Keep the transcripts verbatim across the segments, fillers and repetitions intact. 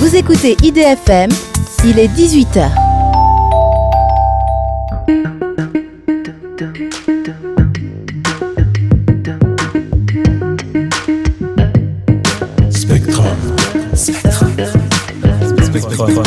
Vous écoutez I D F M, il est dix-huit heures. Spectrum. Spectrum. Spectrum.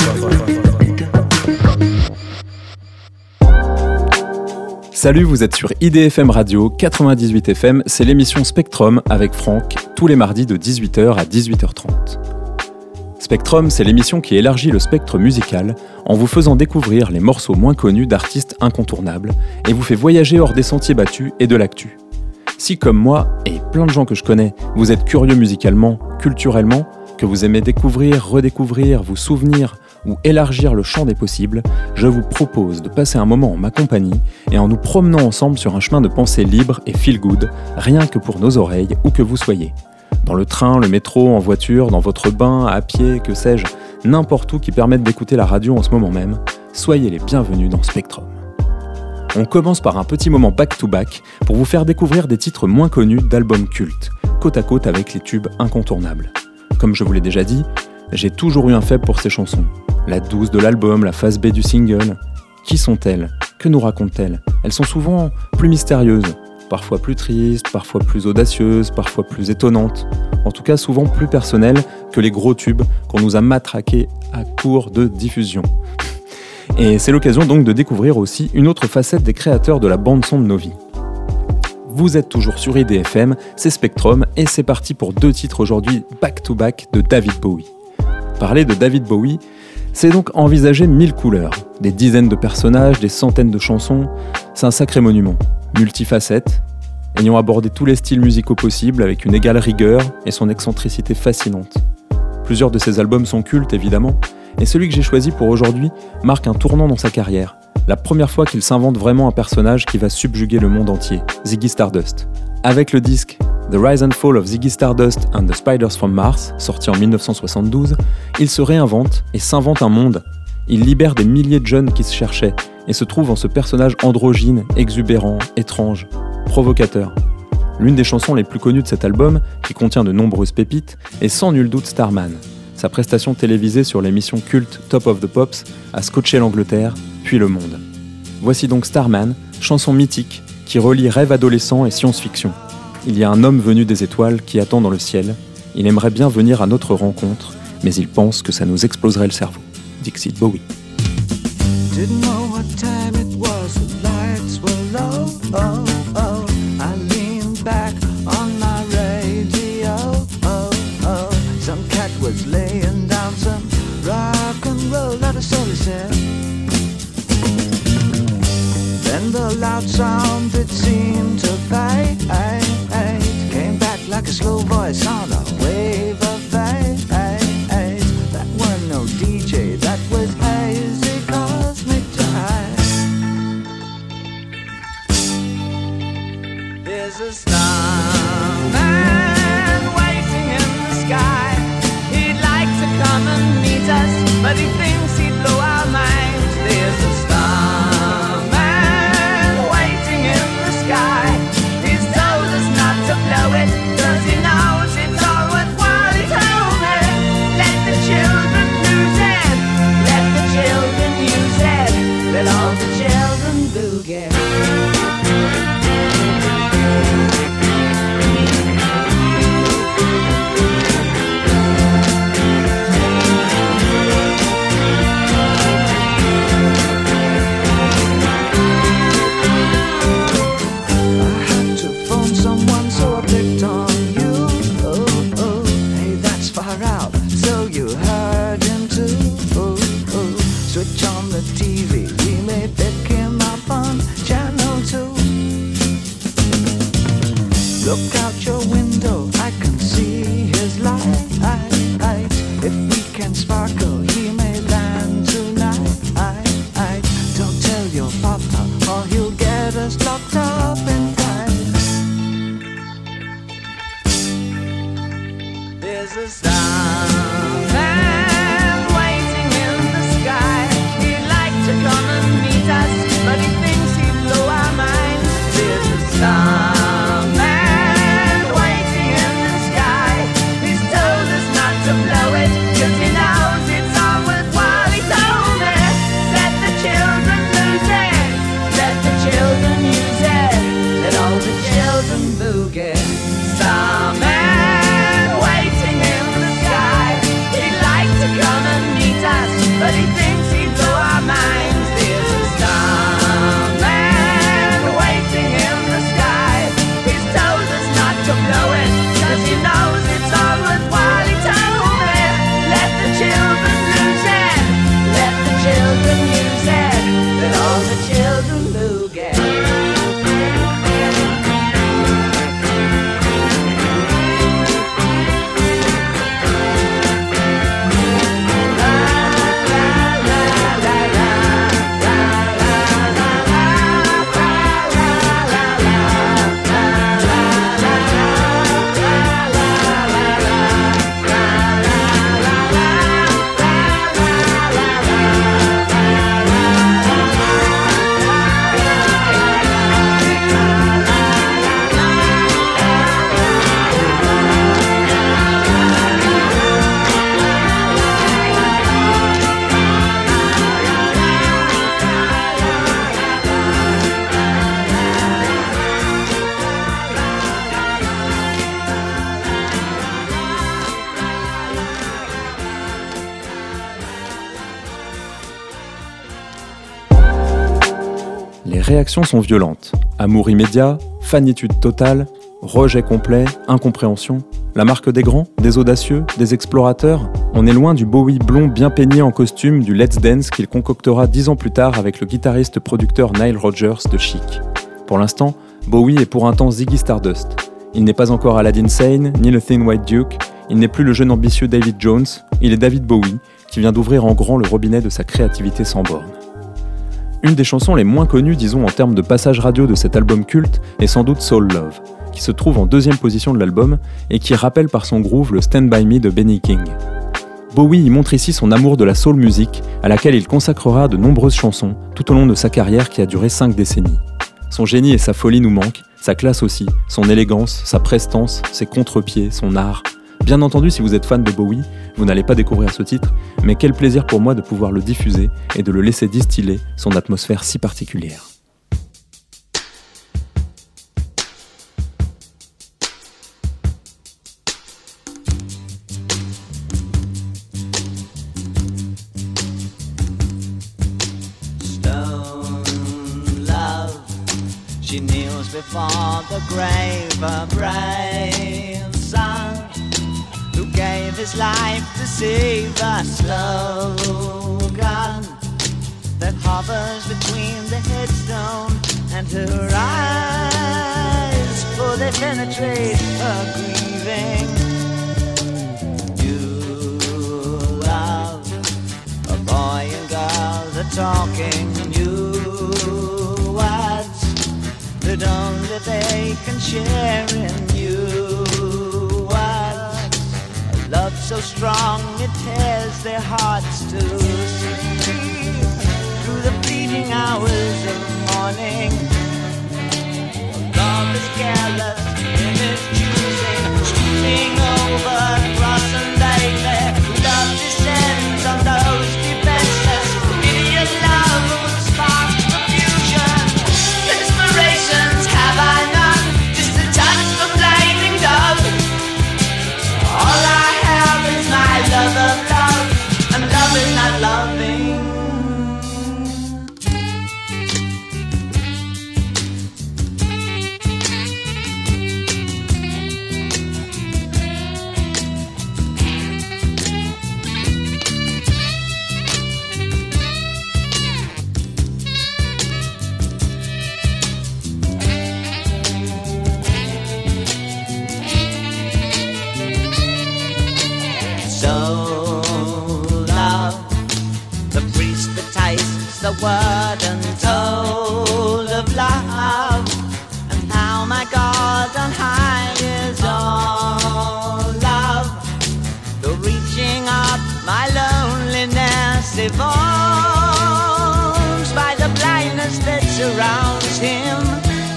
Salut, vous êtes sur I D F M Radio quatre-vingt-dix-huit F M, c'est l'émission Spectrum avec Franck, tous les mardis de dix-huit heures à dix-huit heures trente. Spectrum, c'est l'émission qui élargit le spectre musical en vous faisant découvrir les morceaux moins connus d'artistes incontournables et vous fait voyager hors des sentiers battus et de l'actu. Si comme moi, et plein de gens que je connais, vous êtes curieux musicalement, culturellement, que vous aimez découvrir, redécouvrir, vous souvenir ou élargir le champ des possibles, je vous propose de passer un moment en ma compagnie et en nous promenant ensemble sur un chemin de pensée libre et feel good, rien que pour nos oreilles, où que vous soyez. Dans le train, le métro, en voiture, dans votre bain, à pied, que sais-je, n'importe où qui permette d'écouter la radio en ce moment même, soyez les bienvenus dans Spectrum. On commence par un petit moment back-to-back pour vous faire découvrir des titres moins connus d'albums cultes, côte à côte avec les tubes incontournables. Comme je vous l'ai déjà dit, j'ai toujours eu un faible pour ces chansons. La douce de l'album, la face B du single. Qui sont-elles ? Que nous racontent-elles ? Elles sont souvent plus mystérieuses, parfois plus tristes, parfois plus audacieuses, parfois plus étonnantes. En tout cas, souvent plus personnelles que les gros tubes qu'on nous a matraqués à court de diffusion. Et c'est l'occasion donc de découvrir aussi une autre facette des créateurs de la bande-son de nos vies. Vous êtes toujours sur I D F M, c'est Spectrum et c'est parti pour deux titres aujourd'hui back-to-back de David Bowie. Parler de David Bowie, c'est donc envisager mille couleurs, des dizaines de personnages, des centaines de chansons, c'est un sacré monument, multifacette, ayant abordé tous les styles musicaux possibles avec une égale rigueur et son excentricité fascinante. Plusieurs de ses albums sont cultes évidemment, et celui que j'ai choisi pour aujourd'hui marque un tournant dans sa carrière, la première fois qu'il s'invente vraiment un personnage qui va subjuguer le monde entier, Ziggy Stardust. Avec le disque The Rise and Fall of Ziggy Stardust and the Spiders from Mars, sorti en dix-neuf cent soixante-douze, il se réinvente et s'invente un monde. Il libère des milliers de jeunes qui se cherchaient et se trouve en ce personnage androgyne, exubérant, étrange, provocateur. L'une des chansons les plus connues de cet album, qui contient de nombreuses pépites, est sans nul doute Starman. Sa prestation télévisée sur l'émission culte Top of the Pops a scotché l'Angleterre, puis le monde. Voici donc Starman, chanson mythique qui relie rêve adolescent et science-fiction. Il y a un homme venu des étoiles qui attend dans le ciel. Il aimerait bien venir à notre rencontre, mais il pense que ça nous exploserait le cerveau. Dixit Bowie. Didn't know what time it was, the lights were low, oh, oh. I leaned back on my radio, oh, oh. Some cat was laying down some rock and roll, that is all he said. Then the loud sound it seemed to fade, came back like a slow voice on a wave of fade. That wasn't no D J, that was hazy cosmic jive. There's a starman waiting in the sky. He'd like to come and meet us, but he thinks he'd blow our minds. There's a starman waiting in the sky. He's told us not to blow it, 'cause he knows it's all worthwhile. He told me, let the children lose it, let the children use it, let all the children boogie. Switch on the T V, we may pick him up on channel two. Look out your window, I can see his light. If we can sparkle, he may land tonight. Don't tell your papa, or he'll get us locked up in time. There's a starman waiting in the sky. He'd like to come and meet us, but he thinks he'd blow our minds. There's a starman waiting in the sky. He's told us not to blow it, 'cause he knows réactions sont violentes. Amour immédiat, fanitude totale, rejet complet, incompréhension. La marque des grands, des audacieux, des explorateurs. On est loin du Bowie blond bien peigné en costume du Let's Dance qu'il concoctera dix ans plus tard avec le guitariste-producteur Nile Rodgers de Chic. Pour l'instant, Bowie est pour un temps Ziggy Stardust. Il n'est pas encore Aladdin Sane, ni le Thin White Duke, il n'est plus le jeune ambitieux David Jones, il est David Bowie, qui vient d'ouvrir en grand le robinet de sa créativité sans borne. Une des chansons les moins connues, disons en termes de passage radio de cet album culte, est sans doute Soul Love, qui se trouve en deuxième position de l'album et qui rappelle par son groove le Stand By Me de Benny King. Bowie y montre ici son amour de la soul music, à laquelle il consacrera de nombreuses chansons tout au long de sa carrière qui a duré cinq décennies. Son génie et sa folie nous manquent, sa classe aussi, son élégance, sa prestance, ses contre-pieds, son art. Bien entendu, si vous êtes fan de Bowie, vous n'allez pas découvrir ce titre, mais quel plaisir pour moi de pouvoir le diffuser et de le laisser distiller son atmosphère si particulière. She kneels before the grave of brave son who gave his life to save a slogan that hovers between the headstone and her eyes, for they penetrate her grieving. You love a boy and girl, the talking new words that only they can share in you. Words, a love so strong it tears their hearts to sleep through the fleeting hours of morning. Love is careless in its choosing, sweeping over cross and baby. Love descends on those defenseless. Idiot love would spark confusion. Inspirations have I none, just a touch of flaming dove. All I have is my love of love, and love is not loving. The word untold of love, and how my God on high is all love. Though reaching up, my loneliness evolves by the blindness that surrounds him.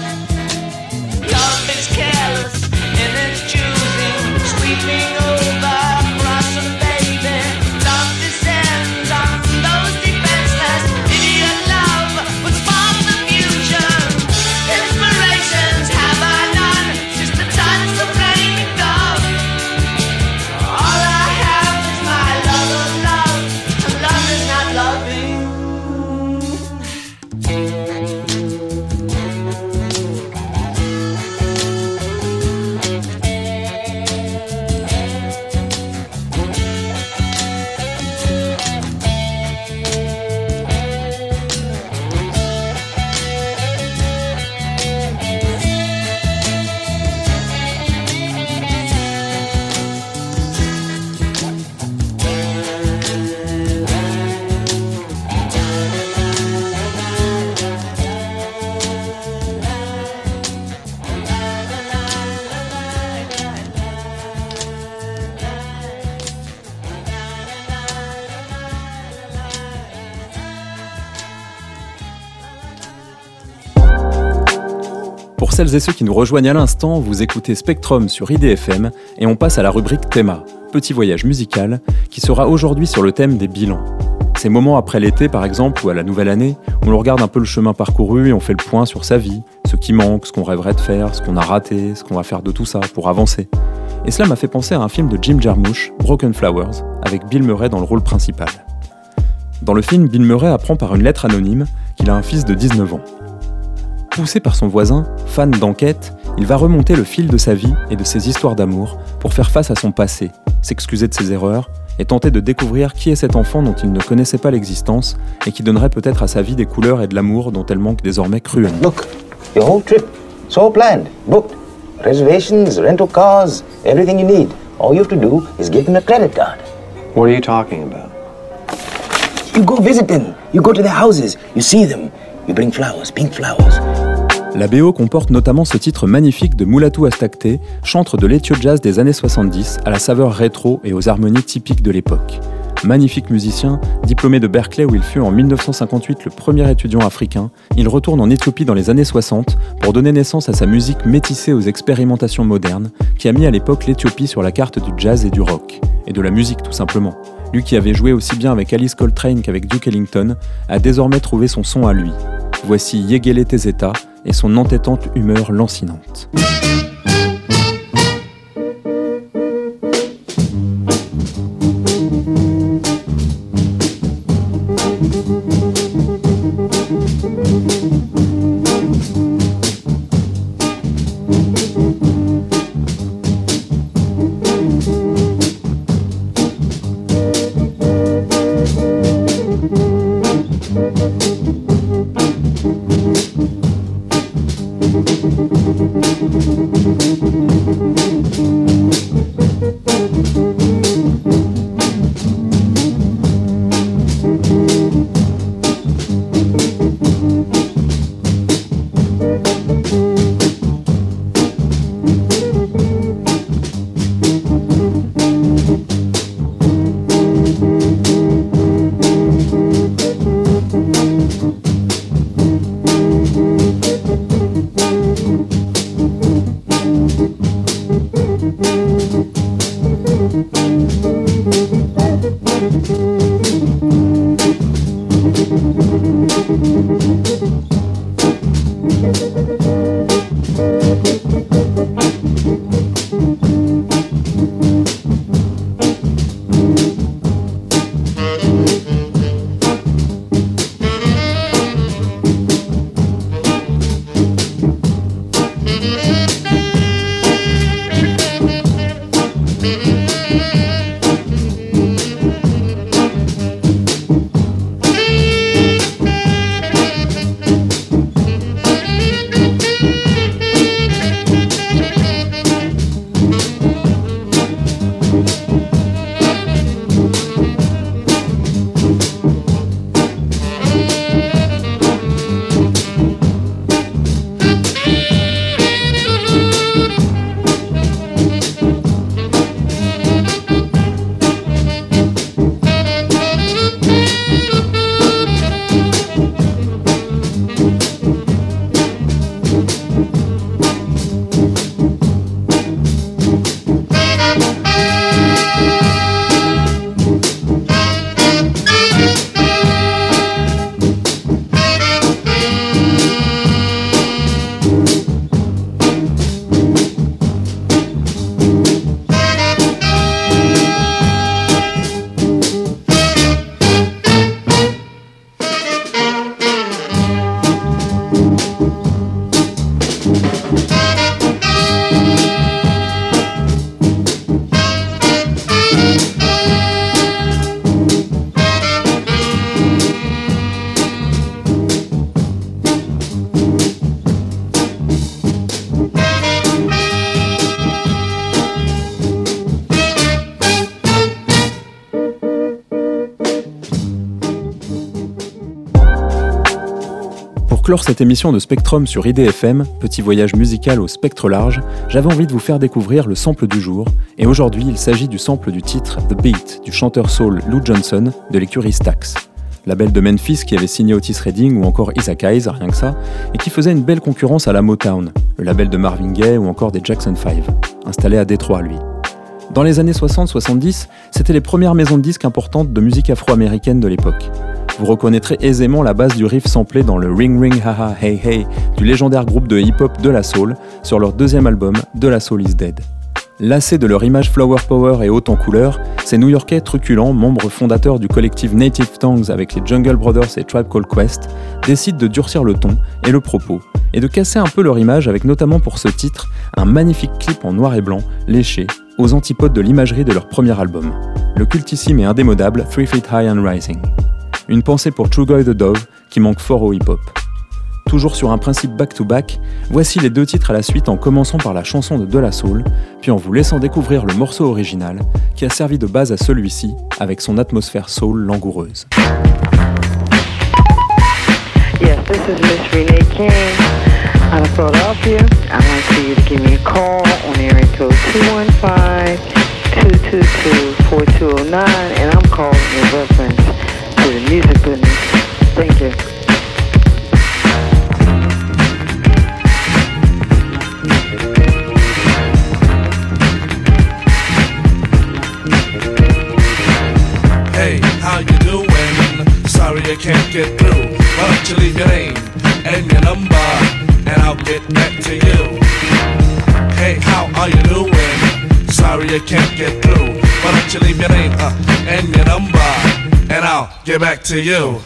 Love is careless in its choosing, sweeping over cross and baby. Love descends on those defenseless. Idiot love would spark confusion. Inspirations have I none, just a touch of flaming dove. All I have is my love of love, and love is not loving. Pour celles et ceux qui nous rejoignent à l'instant, vous écoutez Spectrum sur I D F M et on passe à la rubrique Théma, petit voyage musical, qui sera aujourd'hui sur le thème des bilans. Ces moments après l'été par exemple ou à la nouvelle année, on regarde un peu le chemin parcouru et on fait le point sur sa vie, ce qui manque, ce qu'on rêverait de faire, ce qu'on a raté, ce qu'on va faire de tout ça pour avancer. Et cela m'a fait penser à un film de Jim Jarmusch, Broken Flowers, avec Bill Murray dans le rôle principal. Dans le film, Bill Murray apprend par une lettre anonyme qu'il a un fils de dix-neuf ans. Poussé par son voisin, fan d'enquête, il va remonter le fil de sa vie et de ses histoires d'amour pour faire face à son passé, s'excuser de ses erreurs et tenter de découvrir qui est cet enfant dont il ne connaissait pas l'existence et qui donnerait peut-être à sa vie des couleurs et de l'amour dont elle manque désormais cruellement. Look, your whole trip, it's all planned, booked. Reservations, rental cars, everything you need. All you have to do is give them a credit card. What are you talking about? You go visit them. You go to their houses. You see them. You bring flowers, pink flowers. La B O comporte notamment ce titre magnifique de Mulatu Astatke, chantre de l'ethio jazz des années soixante-dix, à la saveur rétro et aux harmonies typiques de l'époque. Magnifique musicien, diplômé de Berkeley où il fut en mille neuf cent cinquante-huit le premier étudiant africain, il retourne en Éthiopie dans les années soixante pour donner naissance à sa musique métissée aux expérimentations modernes qui a mis à l'époque l'Éthiopie sur la carte du jazz et du rock, et de la musique tout simplement. Lui qui avait joué aussi bien avec Alice Coltrane qu'avec Duke Ellington, a désormais trouvé son son à lui. Voici Yegele Tezeta et son entêtante humeur lancinante. Pour clore cette émission de Spectrum sur I D F M, petit voyage musical au spectre large, j'avais envie de vous faire découvrir le sample du jour, et aujourd'hui il s'agit du sample du titre The Beat du chanteur soul Lou Johnson de l'écurie Stax, label de Memphis qui avait signé Otis Redding ou encore Isaac Hayes, rien que ça, et qui faisait une belle concurrence à la Motown, le label de Marvin Gaye ou encore des Jackson five, installé à Détroit lui. Dans les années soixante soixante-dix, c'était les premières maisons de disques importantes de musique afro-américaine de l'époque. Vous reconnaîtrez aisément la base du riff samplé dans le Ring Ring Ha Ha Hey Hey du légendaire groupe de hip-hop De La Soul sur leur deuxième album De La Soul Is Dead. Lassés de leur image flower power et haute en couleurs, ces New-Yorkais truculents, membres fondateurs du collectif Native Tongues avec les Jungle Brothers et Tribe Called Quest, décident de durcir le ton et le propos et de casser un peu leur image avec notamment pour ce titre un magnifique clip en noir et blanc, léché, aux antipodes de l'imagerie de leur premier album, le cultissime et indémodable Three Feet High and Rising. Une pensée pour Trugoy the Dove qui manque fort au hip-hop. Toujours sur un principe back-to-back, voici les deux titres à la suite en commençant par la chanson de De La Soul, puis en vous laissant découvrir le morceau original qui a servi de base à celui-ci avec son atmosphère soul langoureuse. Yes, this is Miss Renee King out of Philadelphia. I'd like for you to give me a call on area code two one five, two two two, four two zero nine, and I'm calling in reference to the music business. Thank you. Hey, how you doing? Sorry I can't get through. Why don't you leave your name and your number, and I'll get back to you. Hey, how are you doing? Sorry I can't get through. Why don't you leave your name uh, and your number, and I'll get back to you.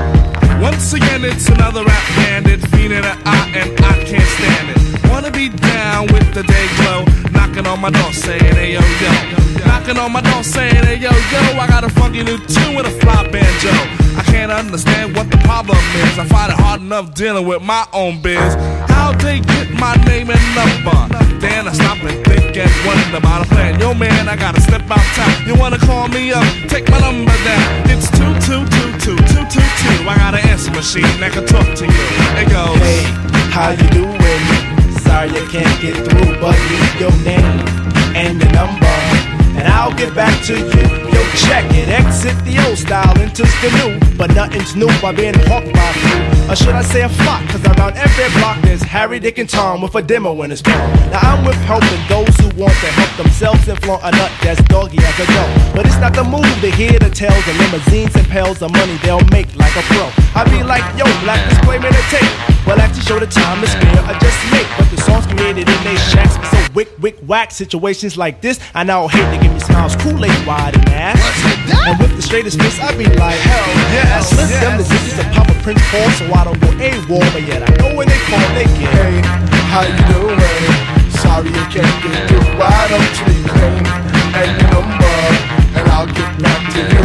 Once again, it's another rap bandit, feeling an eye and I can't stand it. Wanna be down with the day glow, knocking on my door saying, hey yo yo. Knocking on my door saying, hey yo yo, I got a funky new tune with a fly banjo. I can't understand what the problem is. I find it hard enough dealing with my own biz. How'd they get my name and number? Then I stop and think and wonder about a plan. Yo man, I gotta step out time. You wanna call me up? Take my number down. It's two two two two two two two. I got an answer machine that can talk to you. It goes, hey, how you doing? Sorry I can't get through, but leave your name and your number, and I'll get back to you. Yo, check it, exit the old style, enters the new, but nothing's new by being hawked by a few. Or should I say a flock, cause around every block there's Harry, Dick, and Tom with a demo in his palm. Now I'm with helping those who want to help themselves and flaunt a nut that's doggy as a dog. But it's not the move to hear the tales of limousines and pails of money they'll make like a pro. I be like, yo, black display me the tape. Well, actually show the time to spare, I just make. But the songs created in they shacks be so wick, wick, whack. Situations like this, I now hate to give me smiles, Kool-Aid wide and ass. And with the straightest face, I be like, hell yeah. I slip them the digits to pop a Prince Paul, so I don't go AWOL, but yet I know when they call, they get. hey, how you doing? Sorry I can't get through. Why don't you leave your name and your number, and I'll get back to you.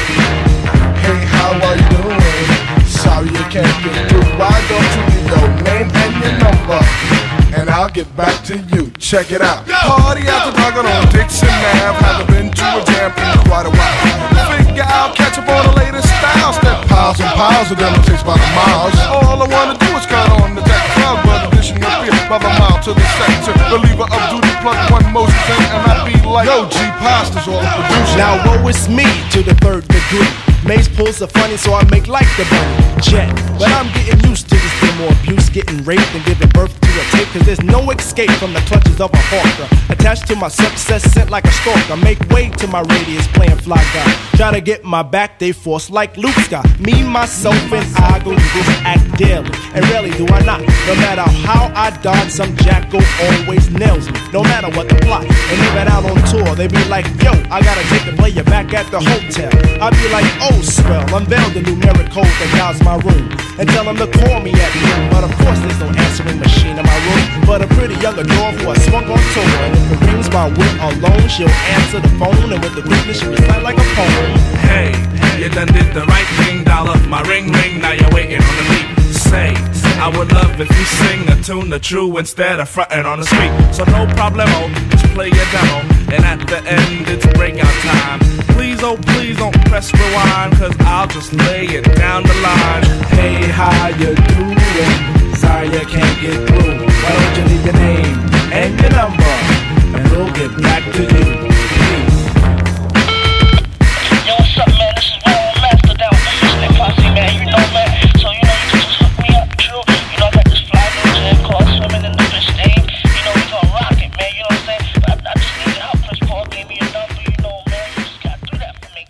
Hey, how are you doing? Sorry I can't get through. Why don't you leave your name and your number, and I'll get back to you. Check it out. Party after dark on Dixon Ave. Haven't been to a jam in quite a while. Figure out, catch up on the latest styles. Step piles and piles of them takes by the miles. All I wanna do is cut on the deck club, but addition of beer by the mile to the sector. Reliever of duty, plug one Moses in, and I be like, yo, G Pasta's all the producer. Now woe is me to the third degree. Maze pulls are funny, so I make like the bunny jet. But I'm getting used to this demo abuse, getting raped and giving birth to a tape. Cause there's no escape from the clutches of a hawker. Attached to my success, sent like a stalker. Make way to my radius, playing fly guy. Try to get my back, they force like Luke Scott. Me, myself, and I go through this act daily. And rarely do I not. No matter how I dodge, some jackal always nails me. No matter what the plot. And even out on tour, they be like, yo, I gotta take the player back at the hotel. I be like, oh, swell, unveil the numeric code that guides my room, and tell them to call me at noon. But of course there's no answering machine in my room, but a pretty young adore who I swung on tour. And if it rings my will alone, she'll answer the phone, and with the quickness she recite like a poem. Hey, you done did the right thing, dial up my ring ring, now you're waiting on the beat. Say, I would love if you sing a tune the true instead of frontin' on the street. So no problemo, just play your demo, and at the end it's breakout time. Please, oh please don't press rewind, cause I'll just lay it down the line. Hey, how you doing? Sorry I can't get through. Why don't you leave your name and your number, and we'll get back to you. Peace. Yo, what's up, man? This is Roll Master down with the Slick Posse, man. You know, man. So, you know, you can just hook me up, true. You know, I got this fly new gym called Swimming in the Fish Name. You know, we gonna rock it, man. You know what I'm saying? But I, I just need help. Chris Paul gave me a number, you know, man. You just gotta do that for me.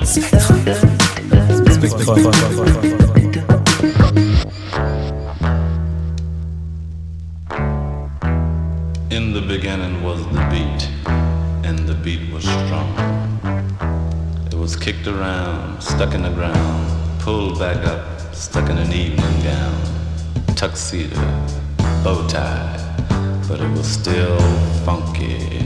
In the beginning was the beat, and the beat was strong. It was kicked around, stuck in the ground, pulled back up, stuck in an evening gown. tuxedo, bow tie, but it was still funky.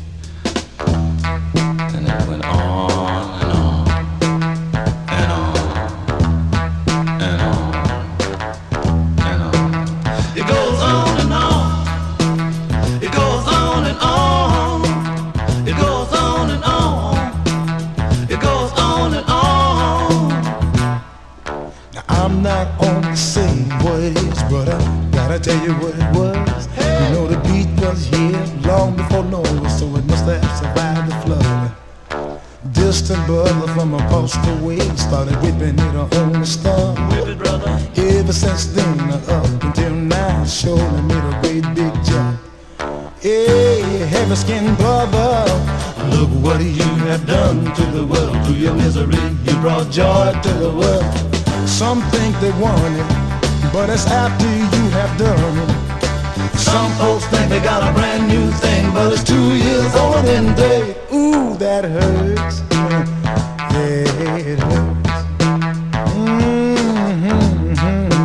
And it went on and on and on and on and on. It goes on and on. It goes on and on. It goes on and on. It goes on and on. Now I'm not on the same what it is, but I gotta tell you what it was. You know the beat was here long before Noah, so it must have survived the flood. Distant brother from across the way started whipping it on the stump. Whip it, brother. Ever since then, up until now, surely made a great big jump. Hey, heavy skinned brother, look what you have done to the world. Through your misery, you brought joy to the world. Some think they want it, but it's after you have done it. Some folks think they got a brand new thing, but it's two years older than they. Ooh, that hurts. Yeah, it hurts. Mm-hmm.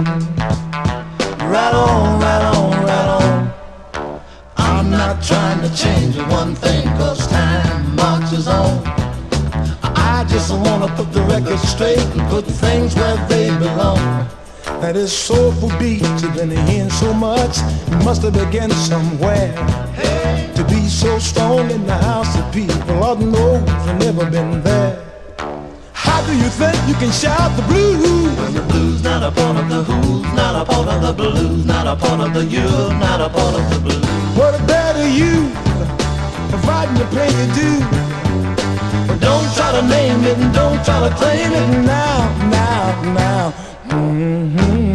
Right on, right on, right on. I'm not trying to change one thing, cause time marches on. I just wanna put the record straight and put things where they belong. That is soulful beats you've been hearing so much, it must have begun somewhere. Hey. To be so strong in the house of people, Lord knows I've never been there. How do you think you can shout the blues when the blues not a part of the who's, not a part of the blues, not a part of the you're, not a part of the blues? What a better you, providing you pay your due. But don't try to name it and don't try to claim it now, now, now. Mm-hmm.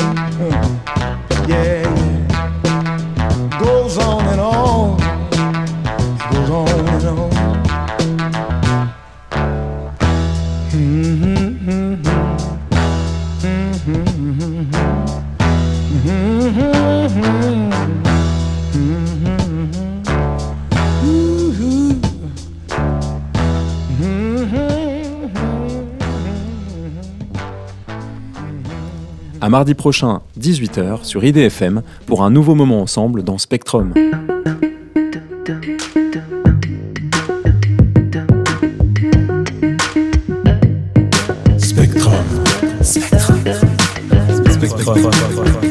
Yeah, yeah. Goes on and on. Goes on and on. Mm-hmm. Mm-hmm. Mm-hmm. Mm-hmm. Ooh-hoo. À mardi prochain, dix-huit heures, sur I D F M, pour un nouveau moment ensemble dans Spectrum. Spectrum. Spectrum. Spectrum.